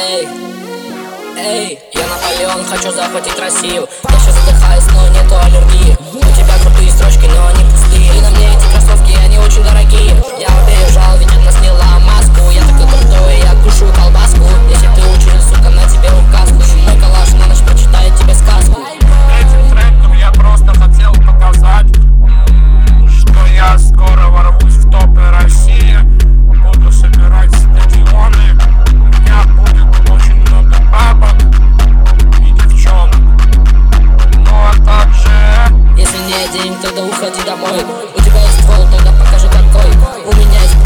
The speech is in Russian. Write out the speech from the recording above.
Эй, эй, я Наполеон, хочу захватить Россию. Я сейчас задыхаюсь, но нету аллергии. У тебя крутые строчки, но они пустые. И на мне эти кроссовки, они очень дорогие. Я убежал, ведь она сняла маску. Я такой крутой, я кушаю колбаску. Если ты учитель, сука, на тебе указку. Мой калаш на ночь прочитает тебе сказку. Этим треком я просто хотел показать, что я скоро ворвусь в топы России. Буду собирать стадионы. У меня будет очень много бабок и девчонок. Ну а также... Если нет денег, тогда уходи домой. У тебя есть ствол, тогда покажи какой. У меня есть